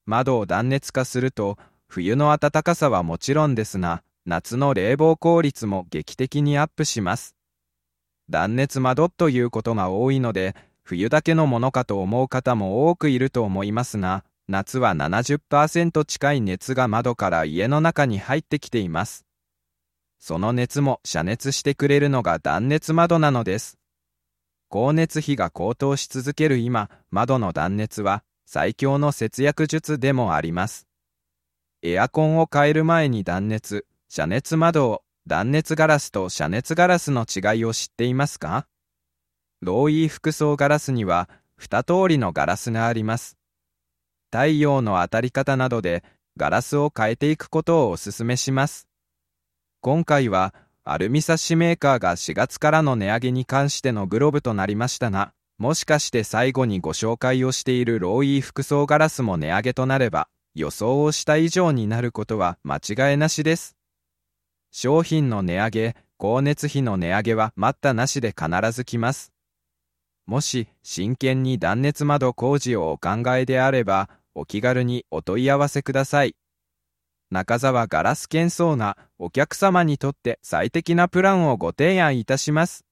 窓を断熱化すると、冬の暖かさはもちろんですが、夏の冷房効率も劇的にアップします。断熱窓ということが多いので、冬だけのものかと思う方も多くいると思いますが、夏は 70% 近い熱が窓から家の中に入ってきています。その熱も遮熱してくれるのが断熱窓なのです。光熱費が高騰し続ける今、窓の断熱は最強の節約術でもあります。エアコンを変える前に遮熱窓を、断熱ガラスと遮熱ガラスの違いを知っていますか？ローイー複層ガラスには2通りのガラスがあります。太陽の当たり方などでガラスを変えていくことをお勧めします。今回はアルミサッシメーカーが4月からの値上げに関してのグロブとなりましたが、もしかして最後にご紹介をしているローイー複層ガラスも値上げとなれば、予想をした以上になることは間違いなしです。商品の値上げ、光熱費の値上げは待ったなしで必ず来ます。もし真剣に断熱窓工事をお考えであれば、お気軽にお問い合わせください。中澤ガラス建装がお客様にとって最適なプランをご提案いたします。